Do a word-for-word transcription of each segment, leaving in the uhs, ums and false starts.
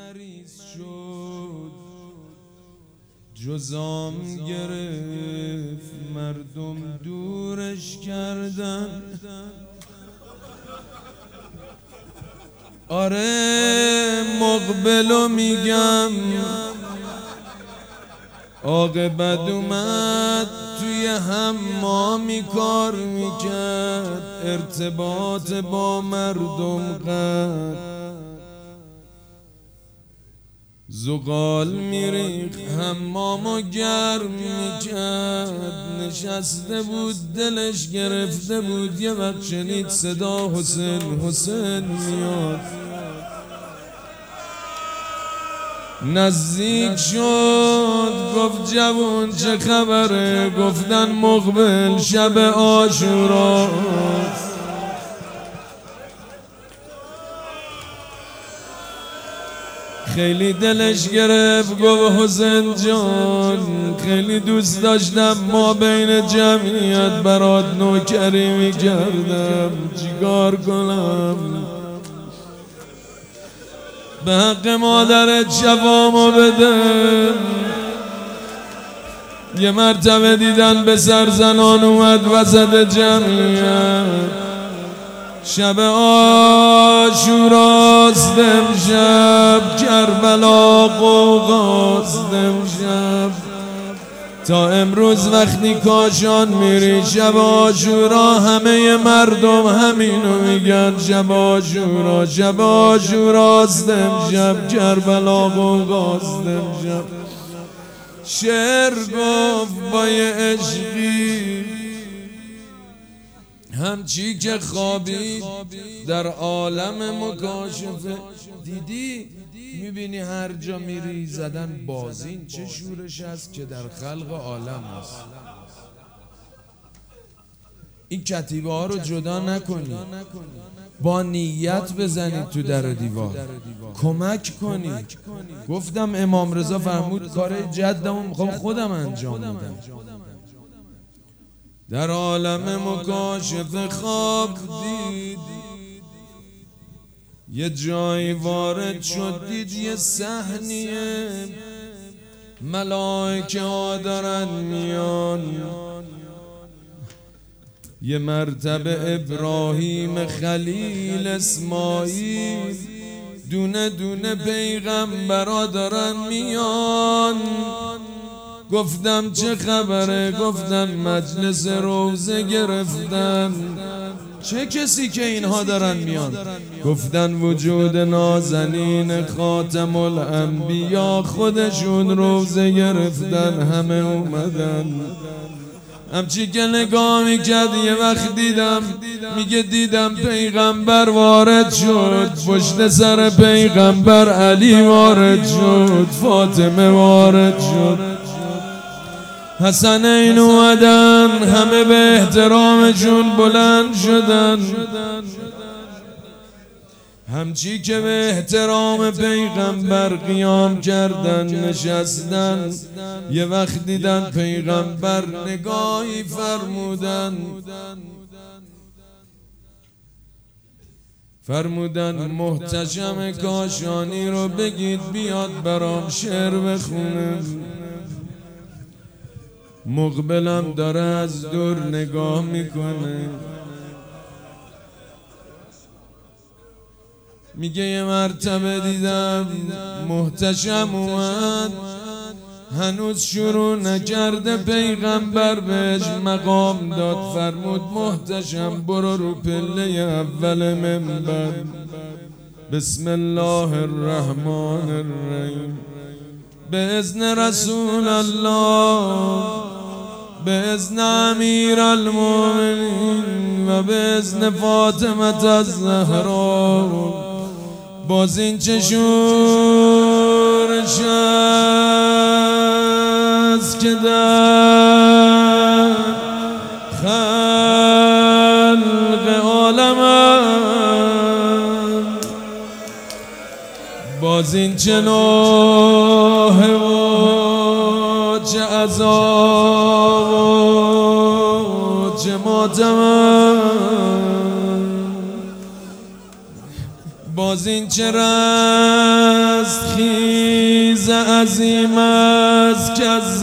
مریض شد، جزام گرفت، مردم دورش کردن. آره مقبلو میگم، عاقبت اومد توی حمامی کار میکرد، ارتباط با مردم قد، زغال میریخ حمامو گرم میکرد. نشسته بود دلش گرفته بود، یه وقت شنید صدا حسین حسین میاد. نزدیک شد گفت جوون چه خبره؟ گفتن مقبل شب عاشورا. خیلی دلش گرفت، گفت حسین جان خیلی دوست داشتم ما بین جمعیت برات نوکری میکردم، چیکار کنم؟ به حق مادرت شفامو بده. یه مرتبه دیدن به سر زنان اومد وسط جمعیت، شب عاشوراست امشب، کربلا قوقاست امشب. تا امروز وقتی کاشان میری شب عاشورا، همه مردم همینو میگن، شب عاشورا شب عاشوراست امشب، کربلا قوقاست امشب. شعر گفت با یه عشقی همچی که خوابید در عالم مکاشفه. دیدی میبینی هر جا میری زدن بازین، چه شورش است که در خلق عالم است. این کتیبه ها رو جدا نکنی، با نیت بزنید تو در دیوار، کمک کنید. گفتم امام رضا فرمود کار جدمو میخوام خودم انجام بدم. در عالم مکاشفه خواب دید، یه جایی وارد شد، دید یه صحنیه، ملائکه ها دارن میان. یه مرتبه ابراهیم خلیل اسماعیل، دونه دونه پیغمبرا دارن میان. گفتم چه خبره؟ گفتن مجلس روزه گرفتن. چه کسی که اینها دارن میان؟ گفتن وجود نازنین خاتم الانبیا خودشون روزه گرفتن، همه اومدن. همچی که نگاه میکرد یه وقت دیدم، میگه دیدم پیغمبر وارد شد، پشت سر پیغمبر علی وارد شد، فاطمه وارد شد، حسنین اومدن، همه به احترامشون بلند شدن. همچی که به احترام پیغمبر قیام کردن نشستن، یه وقت دیدن پیغمبر نگاهی فرمودن، فرمودن محتشم کاشانی رو بگید بیاد برام شعر بخونه. مقبلم داره از دور نگاه میکنه، میگه یه مرتبه دیدم محتشم اومد، هنوز شروع نکرده پیغمبر بهش مقام داد. فرمود محتشم برو رو پله اول منبر، بسم الله الرحمن الرحیم، به اذن رسول الله، به اذن امیر المؤمنین و به اذن فاطمه الزهرا. باز این چه شورش است که در خلق عالم، باز این چه نوحه و چه عذاب و چه ماتم، باز این چه رنج است خیز عظیم است که از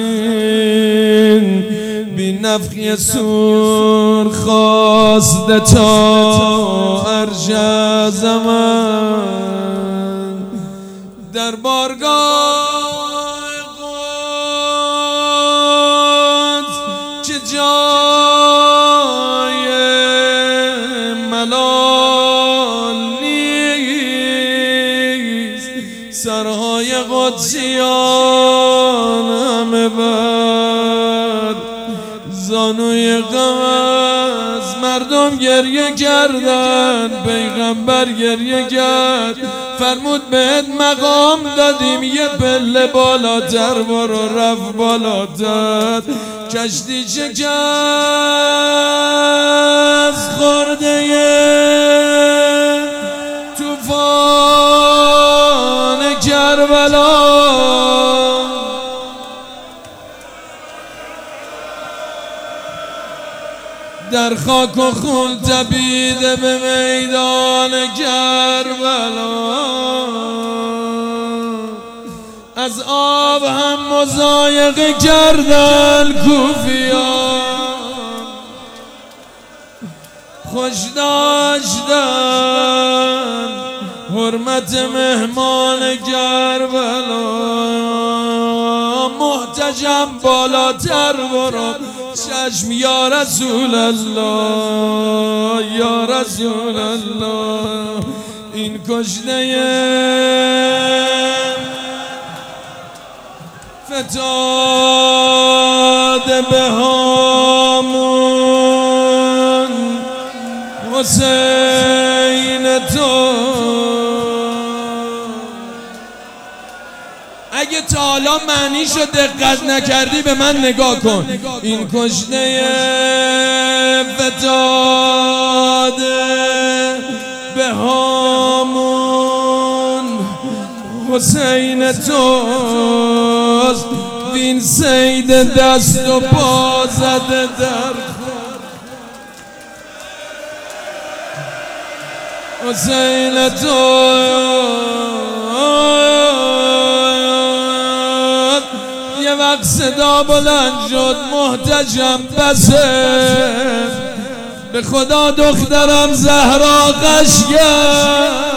زمین بی نفخی سور خواسته تا عرش زمان در بارگاه قدس که جای ملال نیست سرهای قدسیان همه بر زانوی غم از مردم گریه کردن پیغمبر گریه کرد فرمود بهت مقام دادیم یه پله بالاتر برو رفت بالاتر کشتی شکست خورده توفان کربلا در خاک و خون تپیده به میدان کربلا از آب هم مضایقه کردن کوفیان خوش داشتن حرمت مهمان کربلا محتشم بالاتر برو چشم یا رسول الله یا رسول الله این کشته فتاده به هامون حسین تو اگه تا حالا معنیشو دقت نکردی به من نگاه کن این کشته فتاده به هامون حسین توست وین سید دست و پا زده در حسین توست یه وقت صدا بلند شد محتشم بسه به خدا دخترم زهرا غش کرد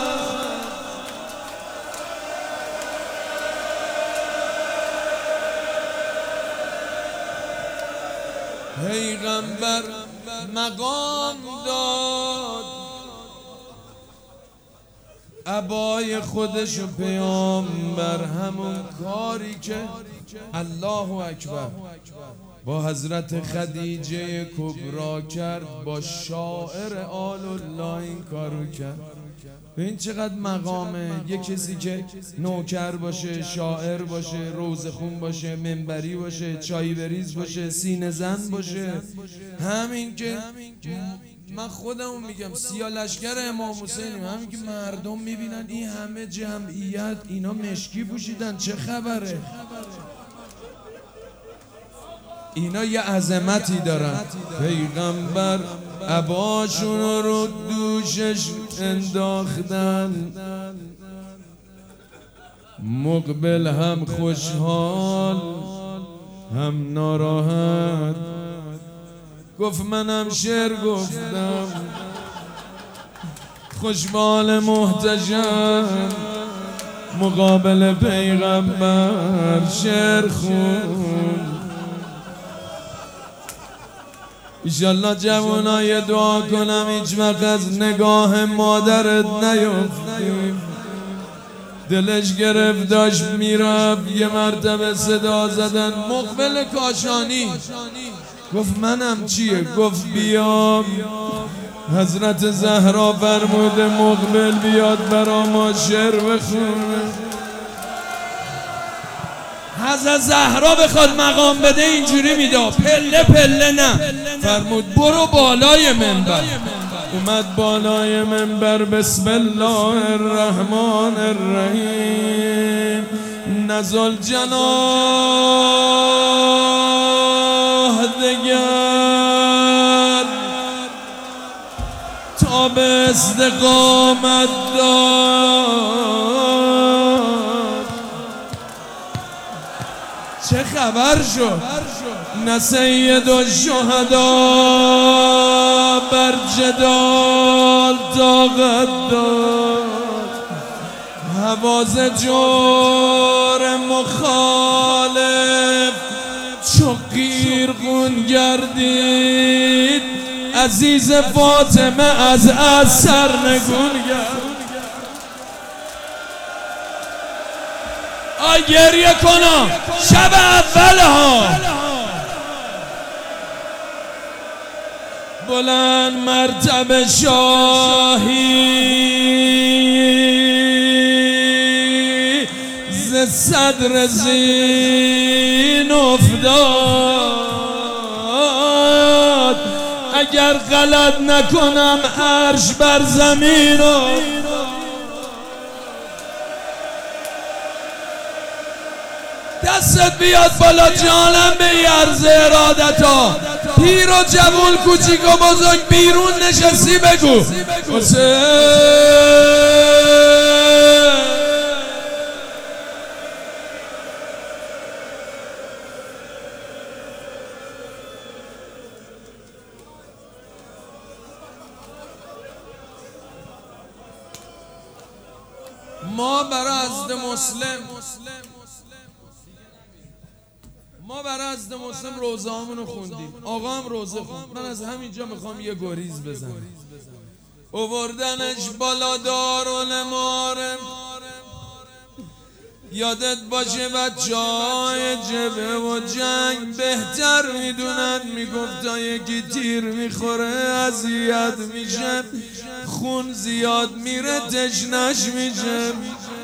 پیغمبر مقام داد عبای خودش و پیامبر همون کاری که الله اکبر با حضرت خدیجه کبرا کرد با شاعر آل الله این کارو کرد. این چقدر مقامه یه کسی که نوکر باشه شاعر باشه روزخون باشه منبری باشه چای بریز باشه سینه زن باشه همین که من خودمو میگم سیاه لشکر امام حسینیم همین که مردم میبینن این همه جمعیت اینا مشکی پوشیدن چه خبره اینا یه عظمتی دارن پیغمبر عباشون رو دوشش انداختن مقبل هم خوشحال هم ناراحت گفت منم شعر گفتم خوشبال محتشم مقابل پیغمبر شعر خوند ایشالله جوانای دعا کنم هیچ وقت از نگاه مادرت نیفتیم دلش گرفت داشت میرفت یه مرتبه صدا زدن مقبل کاشانی گفت منم چیه گفت بیام حضرت زهرا فرموده مقبل بیاد برا ما شعر بخونه حضرت زهرا بخواد مقام بده اینجوری میده پله پله نه فرمود برو بالای منبر اومد بالای منبر بسم الله الرحمن الرحیم نزل جناح دگر تا به استقامت دار خبر شد نه سید الشهدا بر جدال طاقت داد، حواس جور مخالف چو قیرگون گردید، عزیز فاطمه از اثر نگون گرد. آی گریه کنم شب اول ها بلند مرتبه شاهی ز صدر زین افتاد، اگر غلط نکنم عرش بر زمین افتاد. دستت بیاد بالا جانم به یرز ارادتا، پیر و جوون کوچیک و بزرگ بیرون نشستی بگو حسین. ما برای حضرت مسلم ما برای حضرت مسلم روزه هامونو خوندیم، آقا هم روزه خوند. من از همینجا میخوام یه گریز بزنم. اووردنش بالا دارالمعارف، یادت باشه بچه های جبه و جنگ بهتر میدونن، میگفت تا یکی تیر میخوره اذیت میشه، خون زیاد میره تشنش میشه.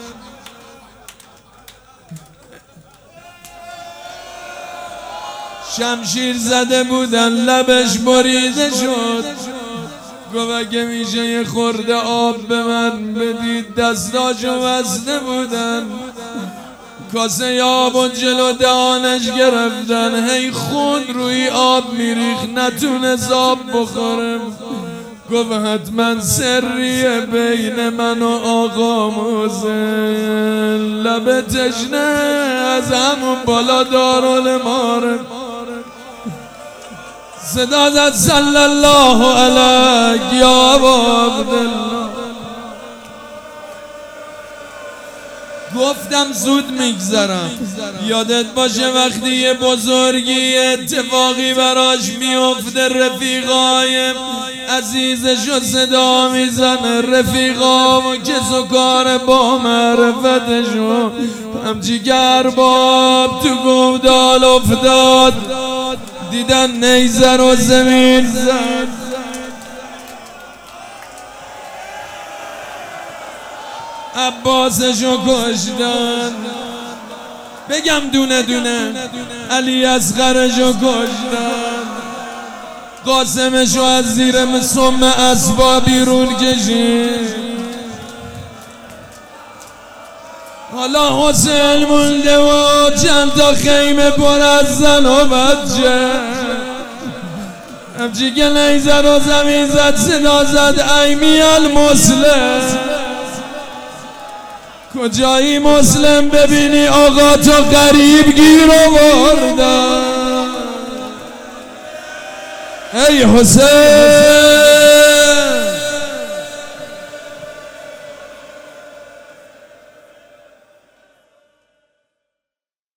شمشیر زده بودن لبش بریده شد، گفت اگه میشه یه خورده آب به من بدید. دستاشو بسته بودن، کاسه آب و جلو دهانش گرفتن، هی خون روی آب میریخ نتونست آب بخورم. گفت حتما سریه بین من و آقا موزن، لب تشنه از همون بالا دارالمعارف صدا زد صلی الله علیک یا ابا عبدالله. گفتم زود میگذرم، یادت باشه وقتی یه بزرگی اتفاقی براش میفته رفیقای عزیزشو صدا میزنه، رفیقا و کس و کار با معرفتشو. همچی گرباب تو گودال افتاد، دیدن نیزه رو زمین زد، عباسشو کشتن. بگم دونه دونه علی اصغرشو کشتن، قاسمشو از زیر سم اسبا بیرون کشید. حالا حسین مونده و چند تا خیمه پر از زن و بچه، همچی که نیزه رو زمین زد صدا زد ای میال مسلم. کجایی مسلم ببینی آقا تو غریب گیر آوردن. ای حسین